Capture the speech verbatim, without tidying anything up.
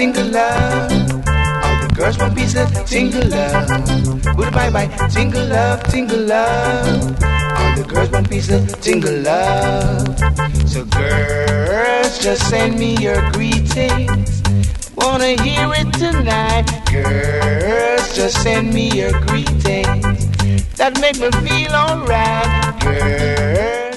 single love. All the girls want piece of single love. Goodbye bye, single love, single love. All the girls want piece of single love. So girls, just send me your greetings. Wanna hear it tonight. Girls, just send me your greetings. That make me feel alright. Girls.